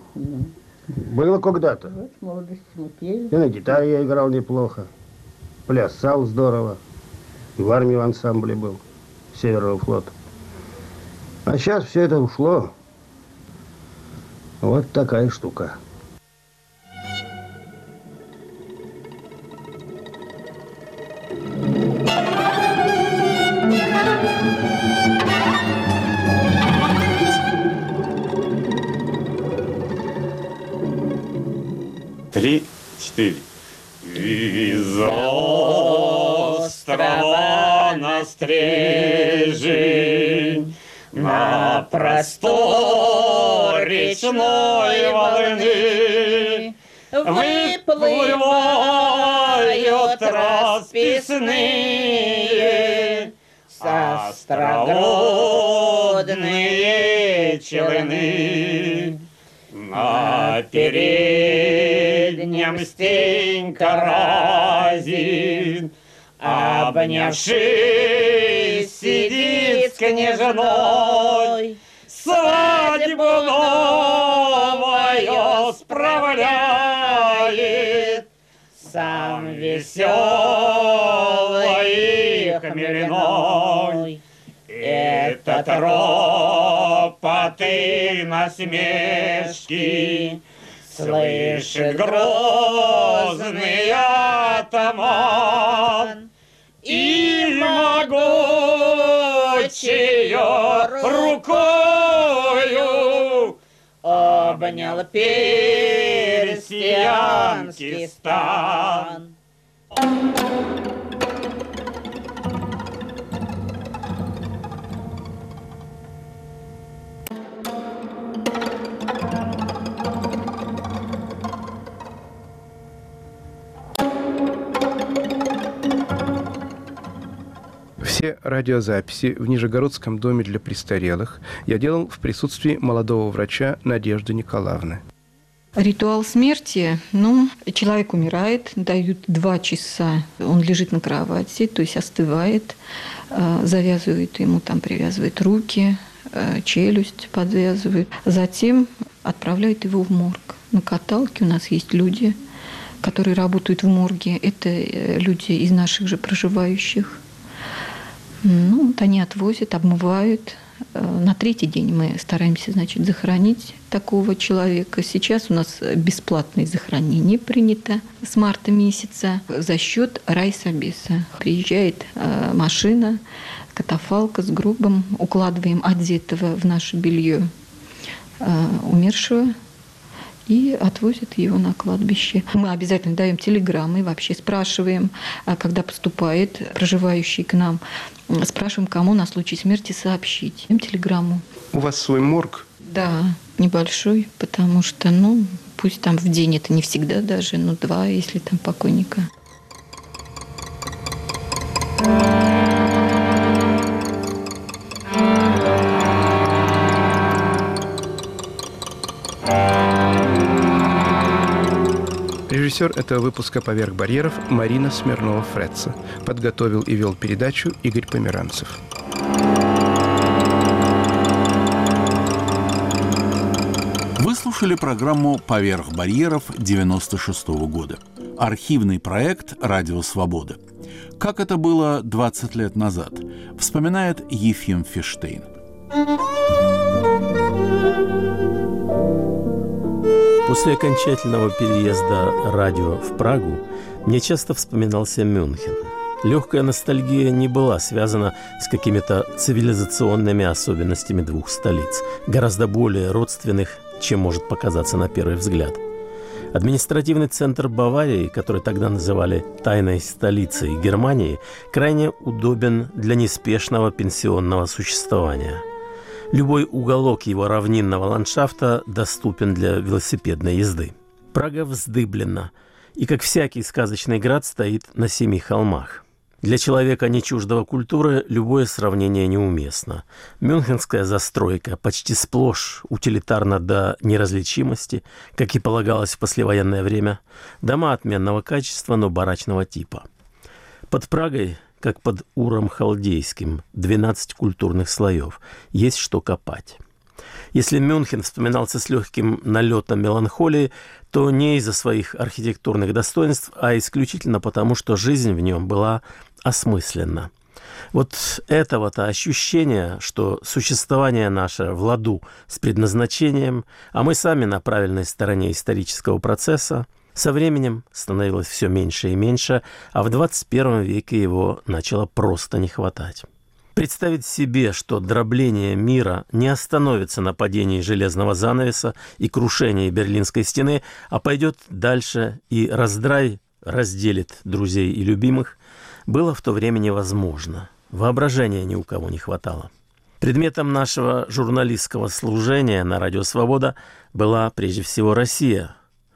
Было когда-то. Вот в молодости мы пели. И на гитаре я играл неплохо. Плясал здорово. И в армии в ансамбле был. Северного флота. А сейчас все это ушло. Вот такая штука. Три, четыре. Из острова на стрежень, на простор речной волны выплывают расписные острогодные челны. На переднем Стенька Разин, обнявшись, сидит с княжной, свадьбу новую справляет, сам веселый и хмельной. Этот ропот и насмешки слышит грозный атаман, и могучею рукою обнял персиянский стан. Все радиозаписи в Нижегородском доме для престарелых я делал в присутствии молодого врача Надежды Николаевны. Ритуал смерти, ну, человек умирает, дают два часа, он лежит на кровати, то есть остывает, завязывают ему, там привязывают руки, челюсть подвязывают. Затем отправляют его в морг. На каталке у нас есть люди, которые работают в морге. Это люди из наших же проживающих. Ну, вот они отвозят, обмывают, На третий день мы стараемся, значит, захоронить такого человека. Сейчас у нас бесплатное захоронение принято с марта месяца за счет райсобеса. Приезжает машина, катафалка с гробом, укладываем одетого в наше белье умершего и отвозят его на кладбище. Мы обязательно даем телеграммы, вообще спрашиваем, когда поступает проживающий к нам, спрашиваем, кому на случай смерти сообщить. Им телеграмму. У вас свой морг? Да, небольшой, потому что, ну, пусть там в день это не всегда даже, но два, если там покойника. Режиссер этого выпуска «Поверх барьеров» Марина Смирнова-Фретца. Подготовил и вел передачу Игорь Померанцев. Вы слушали программу «Поверх барьеров» девяносто шестого года. Архивный проект «Радио Свобода». Как это было двадцать лет назад, вспоминает Ефим Фиштейн. После окончательного переезда радио в Прагу мне часто вспоминался Мюнхен. Легкая ностальгия не была связана с какими-то цивилизационными особенностями двух столиц, гораздо более родственных, чем может показаться на первый взгляд. Административный центр Баварии, который тогда называли «тайной столицей Германии», крайне удобен для неспешного пенсионного существования. Любой уголок его равнинного ландшафта доступен для велосипедной езды. Прага вздыблена, и, как всякий сказочный град, стоит на семи холмах. Для человека, не чуждого культуры, любое сравнение неуместно. Мюнхенская застройка почти сплошь утилитарна до неразличимости, как и полагалось в послевоенное время. Дома отменного качества, но барачного типа. Под Прагой, как под Уром Халдейским, двенадцать культурных слоев. Есть что копать. Если Мюнхен вспоминался с легким налетом меланхолии, то не из-за своих архитектурных достоинств, а исключительно потому, что жизнь в нем была осмысленна. Вот этого-то ощущения, что существование наше в ладу с предназначением, а мы сами на правильной стороне исторического процесса, со временем становилось все меньше и меньше, а в двадцать первом веке его начало просто не хватать. Представить себе, что дробление мира не остановится на падении железного занавеса и крушении Берлинской стены, а пойдет дальше и раздрай разделит друзей и любимых, было в то время невозможно. Воображения ни у кого не хватало. Предметом нашего журналистского служения на «Радио Свобода» была прежде всего Россия.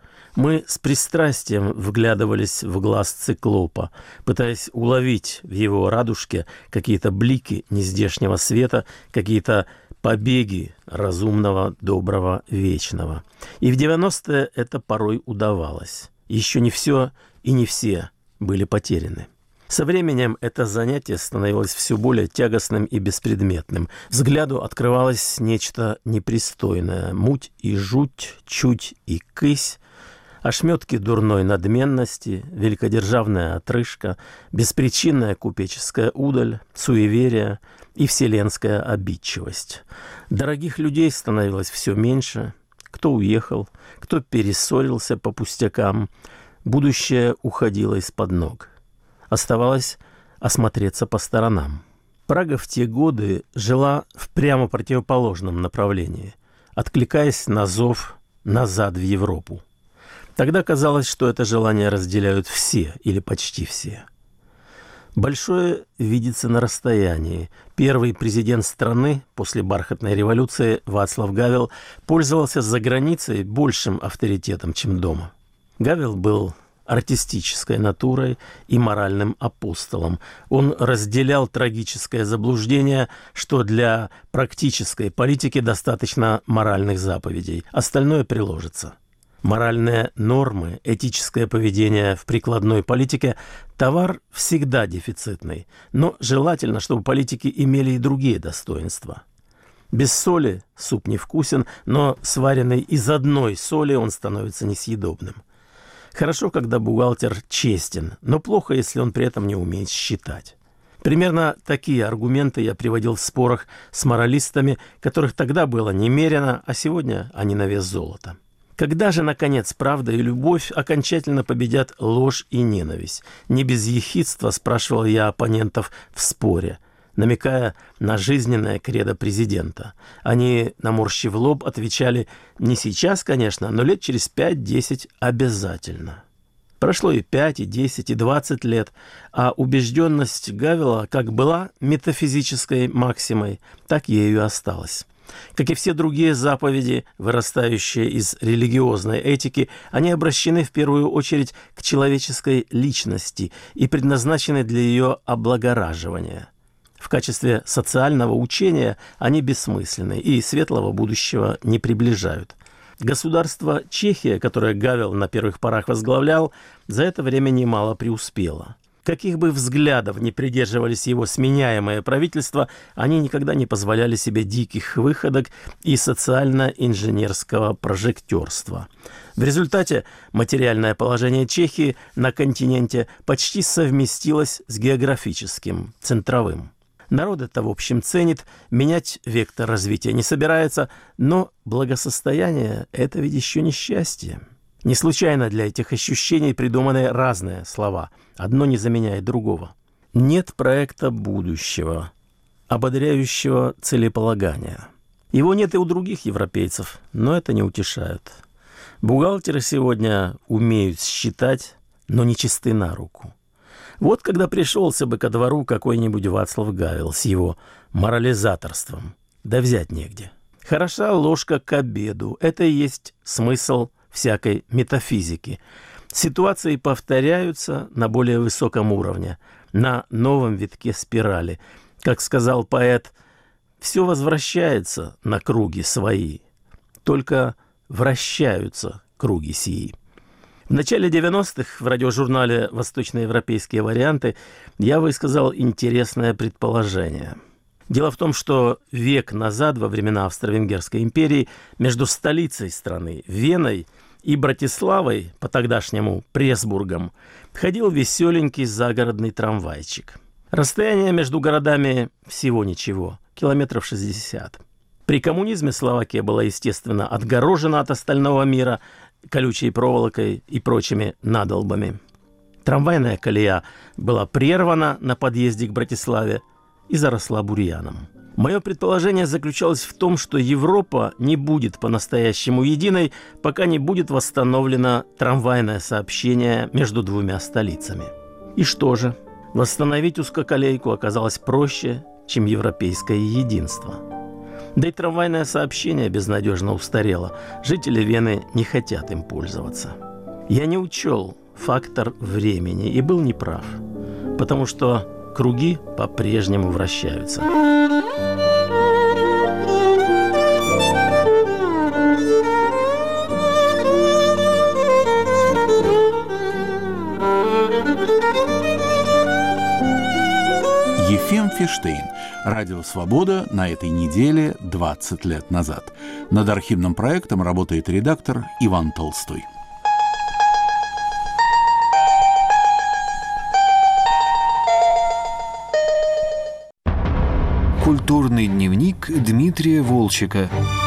Мы с пристрастием вглядывались в глаз циклопа, пытаясь уловить в его радужке какие-то блики нездешнего света, какие-то побеги разумного, доброго, вечного. И в девяностые это порой удавалось. Еще не все и не все были потеряны. Со временем это занятие становилось все более тягостным и беспредметным. Взгляду открывалось нечто непристойное. Муть и жуть, чуть и кысь, ошметки дурной надменности, великодержавная отрыжка, беспричинная купеческая удаль, суеверие и вселенская обидчивость. Дорогих людей становилось все меньше. Кто уехал, кто перессорился по пустякам. Будущее уходило из-под ног. Оставалось осмотреться по сторонам. Прага в те годы жила в прямо противоположном направлении, откликаясь на зов назад в Европу. Тогда казалось, что это желание разделяют все или почти все. Большое видится на расстоянии. Первый президент страны после бархатной революции Вацлав Гавел пользовался за границей большим авторитетом, чем дома. Гавел был артистической натурой и моральным апостолом. Он разделял трагическое заблуждение, что для практической политики достаточно моральных заповедей, остальное приложится. Моральные нормы, этическое поведение в прикладной политике – товар всегда дефицитный, но желательно, чтобы политики имели и другие достоинства. Без соли суп невкусен, но сваренный из одной соли он становится несъедобным. Хорошо, когда бухгалтер честен, но плохо, если он при этом не умеет считать. Примерно такие аргументы я приводил в спорах с моралистами, которых тогда было немерено, а сегодня они на вес золота. Когда же, наконец, правда и любовь окончательно победят ложь и ненависть? Не без ехидства спрашивал я оппонентов в споре, намекая на жизненное кредо президента. Они, наморщив лоб, отвечали: не сейчас, конечно, но лет через пять-десять обязательно. Прошло и пять, и десять, и двадцать лет, а убежденность Гавела как была метафизической максимой, так ею и осталась. Как и все другие заповеди, вырастающие из религиозной этики, они обращены в первую очередь к человеческой личности и предназначены для ее облагораживания. В качестве социального учения они бессмысленны и светлого будущего не приближают. Государство Чехия, которое Гавел на первых порах возглавлял, за это время немало преуспело. Каких бы взглядов ни придерживались его сменяемые правительства, они никогда не позволяли себе диких выходок и социально-инженерского прожектерства. В результате материальное положение Чехии на континенте почти совместилось с географическим, центровым. Народ это, в общем, ценит, менять вектор развития не собирается, но благосостояние – это ведь еще не счастье. Не случайно для этих ощущений придуманы разные слова. Одно не заменяет другого. Нет проекта будущего, ободряющего целеполагания. Его нет и у других европейцев, но это не утешает. Бухгалтеры сегодня умеют считать, но не чисты на руку. Вот когда пришелся бы ко двору какой-нибудь Вацлав Гавел с его морализаторством, да взять негде. Хороша ложка к обеду. Это и есть смысл всякой метафизики. Ситуации повторяются на более высоком уровне, на новом витке спирали. Как сказал поэт, все возвращается на круги свои, только вращаются круги сии. В начале девяностых в радиожурнале «Восточноевропейские варианты» я высказал интересное предположение. Дело в том, что век назад, во времена Австро-Венгерской империи, между столицей страны, Веной, и Братиславой, по-тогдашнему Пресбургом, ходил веселенький загородный трамвайчик. Расстояние между городами всего ничего, километров шестьдесят. При коммунизме Словакия была, естественно, отгорожена от остального мира колючей проволокой и прочими надолбами. Трамвайная колея была прервана на подъезде к Братиславе и заросла бурьяном. Мое предположение заключалось в том, что Европа не будет по-настоящему единой, пока не будет восстановлено трамвайное сообщение между двумя столицами. И что же? Восстановить узкоколейку оказалось проще, чем европейское единство. Да и трамвайное сообщение безнадежно устарело. Жители Вены не хотят им пользоваться. Я не учел фактор времени и был неправ, потому что круги по-прежнему вращаются. Ефим Фиштейн. Радио «Свобода» на этой неделе двадцать лет назад. Над архивным проектом работает редактор Иван Толстой. Культурный дневник Дмитрия Волчека.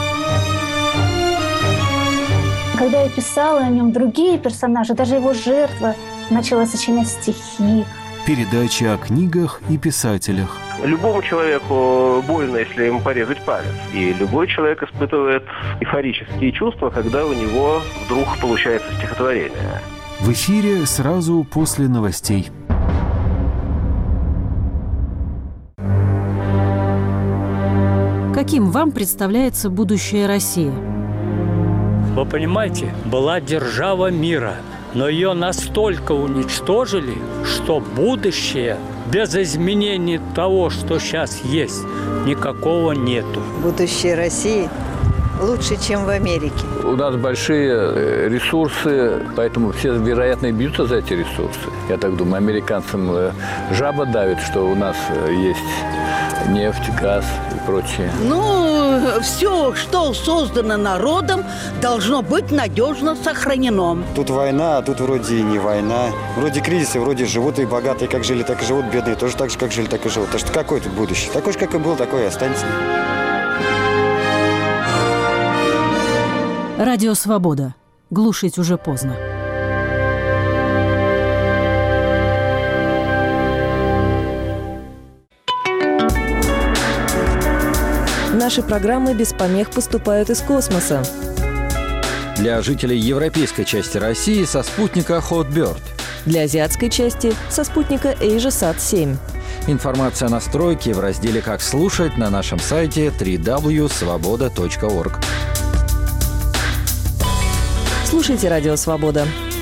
Когда я писала о нем, другие персонажи, даже его жертва, начала сочинять стихи. Передача о книгах и писателях. Любому человеку больно, если ему порезать палец. И любой человек испытывает эйфорические чувства, когда у него вдруг получается стихотворение. В эфире сразу после новостей. Каким вам представляется будущее России? Вы понимаете, была держава мира, но ее настолько уничтожили, что будущее без изменений того, что сейчас есть, никакого нету. Будущее России лучше, чем в Америке. У нас большие ресурсы, поэтому все, вероятно, бьются за эти ресурсы. Я так думаю, американцам жаба давит, что у нас есть нефть, газ и прочее. Ну, э, все, что создано народом, должно быть надежно сохранено. Тут война, а тут вроде и не война. Вроде кризисы, вроде живут и богатые, как жили, так и живут, бедные тоже так же, как жили, так и живут. Так что какое тут будущее? Такое же, как и был, такое и останется. Радио «Свобода». Глушить уже поздно. Наши программы без помех поступают из космоса. Для жителей европейской части России со спутника Hotbird. Для азиатской части со спутника AsiaSat семь. Информация о настройке в разделе «Как слушать» на нашем сайте дабл-ю дабл ю дабл ю точка свобода точка орг. Слушайте «Радио Свобода».